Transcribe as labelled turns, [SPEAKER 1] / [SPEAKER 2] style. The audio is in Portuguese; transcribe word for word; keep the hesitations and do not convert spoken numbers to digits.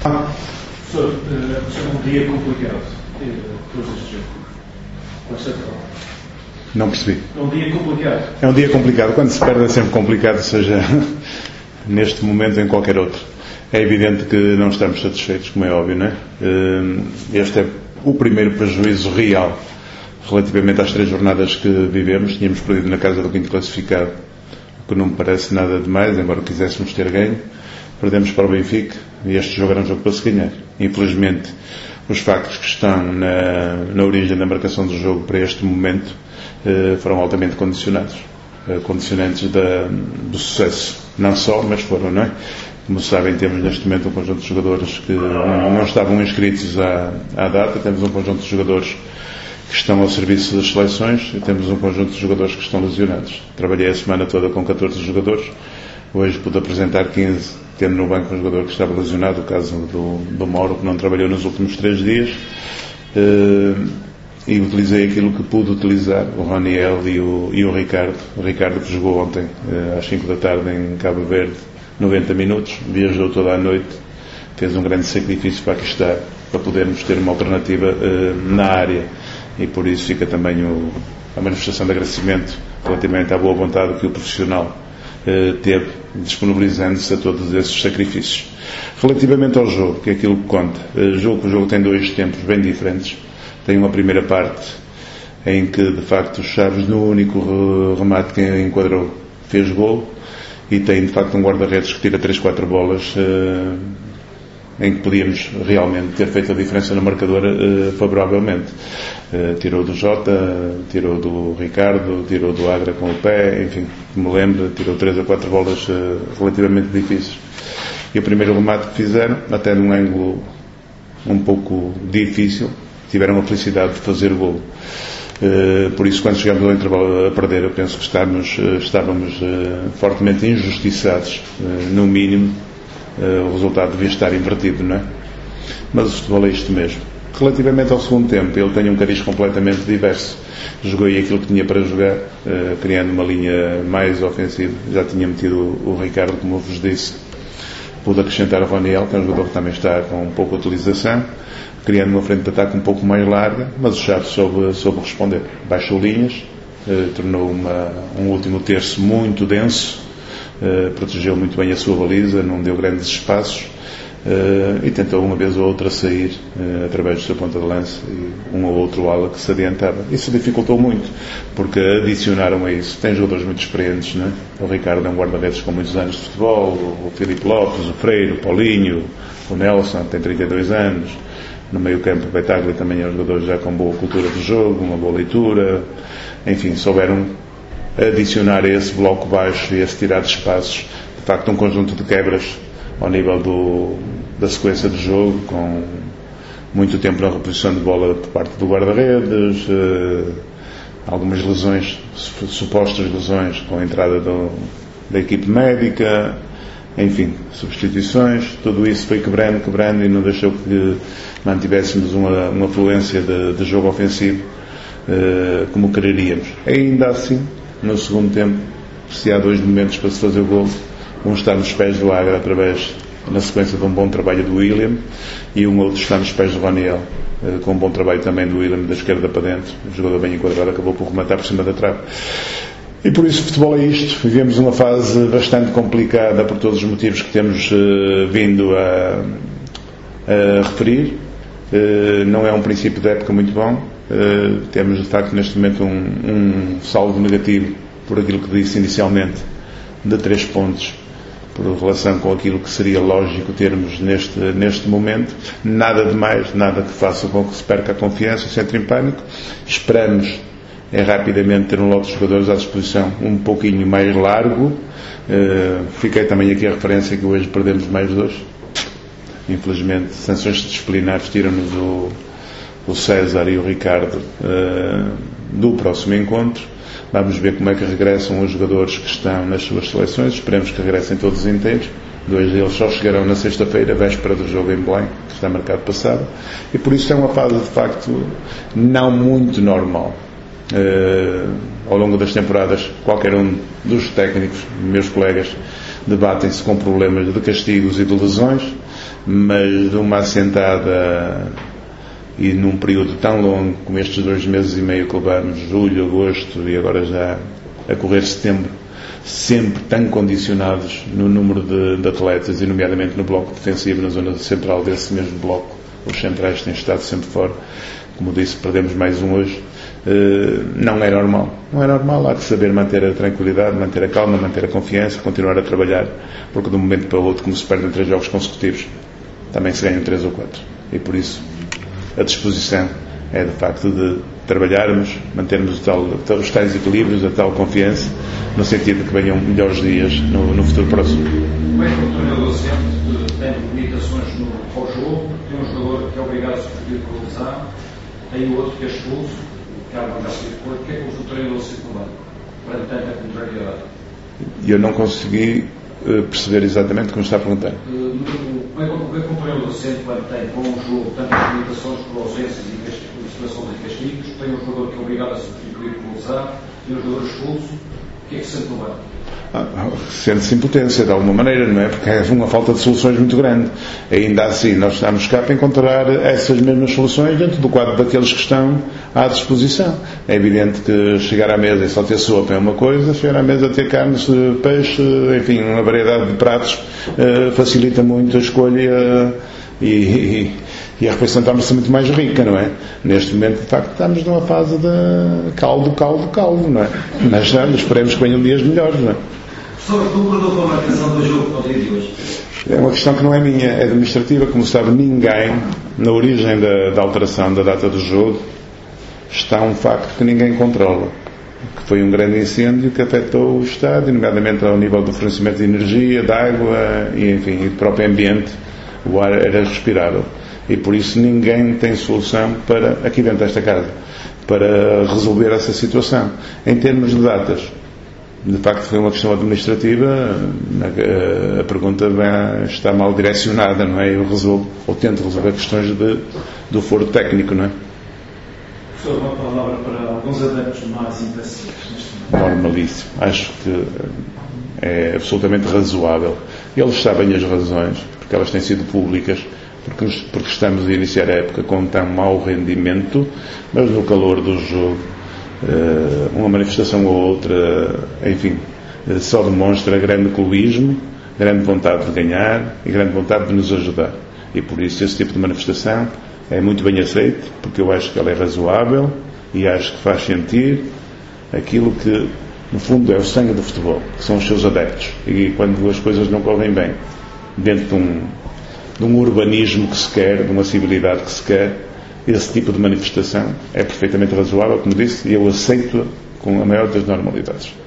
[SPEAKER 1] Professor, é um dia complicado depois deste jogo. Com esta prova.
[SPEAKER 2] Não percebi.
[SPEAKER 1] É um dia complicado.
[SPEAKER 2] É um dia complicado. Quando se perde é sempre complicado, seja neste momento ou em qualquer outro. É evidente que não estamos satisfeitos, como é óbvio, não é? Este é o primeiro prejuízo real relativamente às três jornadas que vivemos. Tínhamos perdido na casa do quinto classificado, o que não me parece nada demais, embora quiséssemos ter ganho. Perdemos para o Benfica e este jogo era um jogo para se ganhar. Infelizmente, os factos que estão na, na origem da marcação do jogo para este momento eh, foram altamente condicionados. Eh, condicionantes da, do sucesso. Não só, mas foram, não é? Como sabem, temos neste momento um conjunto de jogadores que não estavam inscritos à, à data. Temos um conjunto de jogadores que estão ao serviço das seleções e temos um conjunto de jogadores que estão lesionados. Trabalhei a semana toda com catorze jogadores. Hoje pude apresentar quinze, tendo no banco um jogador que estava lesionado, o caso do, do Mauro, que não trabalhou nos últimos três dias. Uh, e utilizei aquilo que pude utilizar, o Roniel e o, e o Ricardo. O Ricardo que jogou ontem, uh, às cinco da tarde, em Cabo Verde, noventa minutos, viajou toda a noite, fez um grande sacrifício para aqui estar, para podermos ter uma alternativa uh, na área. E por isso fica também o, a manifestação de agradecimento relativamente à boa vontade que o profissional uh, teve, disponibilizando-se a todos esses sacrifícios. Relativamente ao jogo, que é aquilo que conta, uh, jogo, o jogo tem dois tempos bem diferentes. Tem uma primeira parte em que, de facto, o Chaves, no único remate que enquadrou, fez gol, e tem, de facto, um guarda-redes que tira três, quatro bolas uh, em que podíamos realmente ter feito a diferença no marcador uh, favoravelmente. Uh, tirou do Jota, tirou do Ricardo, tirou do Agra com o pé, enfim, me lembro, tirou três a quatro bolas uh, relativamente difíceis. E o primeiro remate que fizeram, até num ângulo um pouco difícil, tiveram a felicidade de fazer o gol. Uh, por isso, quando chegámos ao intervalo a perder, eu penso que estávamos, uh, estávamos uh, fortemente injustiçados, uh, no mínimo. Uh, o resultado devia estar invertido, não é? Mas o futebol é isto mesmo. Relativamente ao segundo tempo, ele tem um cariz completamente diverso. Joguei aquilo que tinha para jogar, uh, criando uma linha mais ofensiva. Já tinha metido o, o Ricardo, como eu vos disse. Pude acrescentar o Roniel, que é um jogador que também está com pouca utilização, criando uma frente de ataque um pouco mais larga, mas o Chaves soube, soube responder. Baixou linhas, uh, tornou uma, um último terço muito denso, uh, protegeu muito bem a sua baliza, não deu grandes espaços, uh, e tentou uma vez ou outra sair uh, através do seu ponta de lança e um ou outro ala que se adiantava. Isso dificultou muito, porque adicionaram a isso. Tem jogadores muito experientes, não é? O Ricardo é um guarda-redes com muitos anos de futebol, o Filipe Lopes, o Freire, o Paulinho, o Nelson, tem trinta e dois anos. No meio campo, o Betaglia também é um jogador já com boa cultura do jogo, uma boa leitura. Enfim, souberam adicionar a esse bloco baixo e esse tirar de espaços, de facto, um conjunto de quebras ao nível do, da sequência do jogo, com muito tempo na reposição de bola por parte do guarda-redes, eh, algumas lesões, supostas lesões, com a entrada do, da equipe médica, enfim, substituições, tudo isso foi quebrando, quebrando e não deixou que mantivéssemos uma, uma fluência de, de jogo ofensivo uh, como quereríamos. Ainda assim, no segundo tempo, se há dois momentos para se fazer o gol, um está nos pés do Agra através, na sequência de um bom trabalho do William, e um outro está nos pés do Roniel, uh, com um bom trabalho também do William da esquerda para dentro. O jogador bem enquadrado acabou por rematar por cima da trave. E por isso o futebol é isto. Vivemos uma fase bastante complicada por todos os motivos que temos uh, vindo a, a referir. Uh, não é um princípio de época muito bom. Uh, temos de facto neste momento um, um saldo negativo, por aquilo que disse inicialmente, de três pontos, por relação com aquilo que seria lógico termos neste, neste momento. Nada de mais, nada que faça com que se perca a confiança, se entre em pânico. Esperamos é rapidamente ter um lote de jogadores à disposição um pouquinho mais largo. Uh, fiquei também aqui a referência que hoje perdemos mais dois. Infelizmente, sanções disciplinares tiram-nos o, o César e o Ricardo uh, do próximo encontro. Vamos ver como é que regressam os jogadores que estão nas suas seleções. Esperemos que regressem todos inteiros. Dois deles só chegarão na sexta-feira, véspera do jogo em Belém, que está marcado passado. E por isso é uma fase, de facto, não muito normal. Uh, ao longo das temporadas, qualquer um dos técnicos, meus colegas, debatem-se com problemas de castigos e de lesões, mas de uma assentada e num período tão longo como estes dois meses e meio que levamos, julho, agosto e agora já a correr setembro, sempre tão condicionados no número de, de atletas, e nomeadamente no bloco defensivo, na zona central desse mesmo bloco, os centrais têm estado sempre fora. Como disse, perdemos mais um hoje. Uh, não é normal. Não é normal. Há de saber manter a tranquilidade, manter a calma, manter a confiança, continuar a trabalhar, porque de um momento para o outro, como se perdem três jogos consecutivos, também se ganham três ou quatro. E por isso, a disposição é de facto de trabalharmos, mantermos o tal, os tais equilíbrios, a tal confiança, no sentido de que venham melhores dias no, no futuro próximo.
[SPEAKER 1] Como é que o treinador sente, tem limitações no pós-jogo, tem um jogador que é obrigado a substituir por lesão, tem o outro que é expulso, que há uma já depois, o que é que o treinador sente no banco, para tanta contrariedade?
[SPEAKER 2] Eu não consegui uh, perceber exatamente como está a perguntar.
[SPEAKER 1] Uh, como é que o treinador sente quando tem, com o jogo, tantas limitações por ausências e situações de castigos, tem um jogador que é obrigado a substituir por lesão, tem um jogador expulso, o que é que sente no banco?
[SPEAKER 2] Ah, sente-se impotência de alguma maneira, não é? Porque é uma falta de soluções muito grande. Ainda assim, nós estamos cá para encontrar essas mesmas soluções dentro do quadro daqueles que estão à disposição. É evidente que chegar à mesa e só ter sopa é uma coisa, chegar à mesa ter carne, peixe, enfim, uma variedade de pratos uh, facilita muito a escolha e, e, e a refeição torna-se muito mais rica, não é? Neste momento, de facto, estamos numa fase de caldo, caldo, caldo, não é? Mas já esperemos que venham dias melhores, não é?
[SPEAKER 1] Sobre o número da marcação do jogo para o dia de hoje.
[SPEAKER 2] É uma questão que não é minha, é administrativa. Como sabe, ninguém, na origem da, da alteração da data do jogo, está um facto que ninguém controla. Que foi um grande incêndio que afetou o estádio, nomeadamente ao nível do fornecimento de energia, de água e, enfim, e do próprio ambiente. O ar era respirável. E por isso ninguém tem solução para, aqui dentro desta casa, para resolver essa situação. Em termos de datas, de facto foi uma questão administrativa, a pergunta está mal direcionada, não é? Eu resolvo, ou tento resolver questões de, do foro técnico, não é?
[SPEAKER 1] Professor, uma palavra para alguns adeptos mais impacientes neste momento.
[SPEAKER 2] Normalíssimo. Acho que é absolutamente razoável. Eles sabem as razões, porque elas têm sido públicas, porque, porque estamos a iniciar a época com tão mau rendimento, mas no calor do jogo, uma manifestação ou outra, enfim, só demonstra grande clubismo, grande vontade de ganhar e grande vontade de nos ajudar. E por isso esse tipo de manifestação é muito bem aceito, porque eu acho que ela é razoável e acho que faz sentir aquilo que, no fundo, é o sangue do futebol, que são os seus adeptos. E quando as coisas não correm bem, dentro de um, de um urbanismo que se quer, de uma civilidade que se quer, esse tipo de manifestação é perfeitamente razoável, como disse, e eu aceito com a maior das normalidades.